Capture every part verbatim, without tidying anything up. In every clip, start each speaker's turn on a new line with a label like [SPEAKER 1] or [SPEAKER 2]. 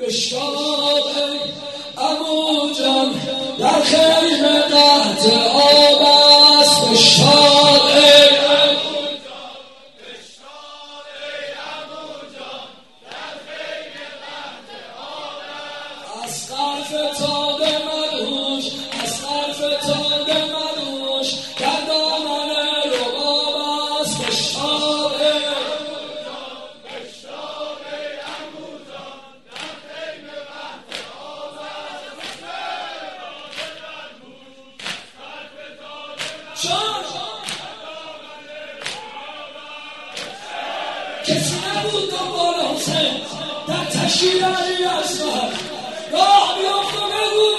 [SPEAKER 1] بشتاب ای عمو جان در خیمه قحط آب است. بشتاب ای عمو جان، بشتاب ای عمو جان در خیمه قحط آب است. از قرف تاب مدهوش، از قرف تاب مدهوش در دامن رباب است. بشتاب ای کسی نبود دنبال حسین در تشکیل علی اصغر راه بیافت و بگو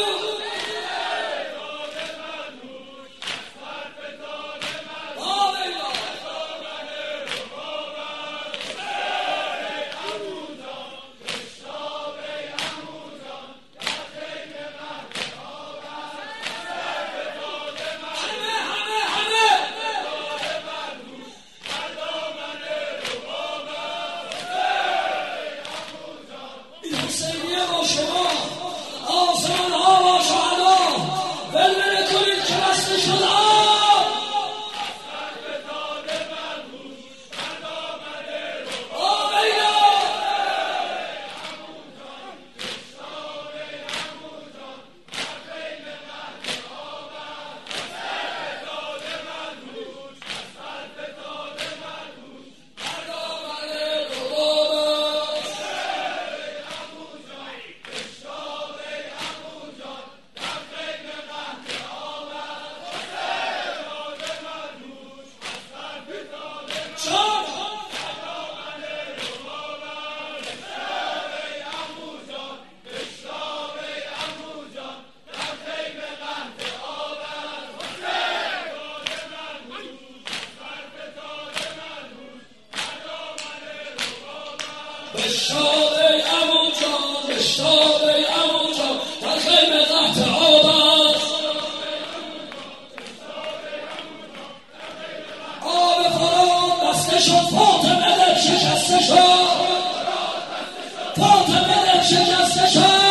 [SPEAKER 1] بشتاب ای عمو جان، بشتاب ای عمو جان در خیمه قحط آب است. آب فرات بسته شد، فاطمه دل شکسته شد، فاطمه دل شکسته شد.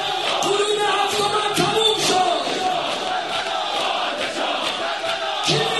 [SPEAKER 1] Yeah.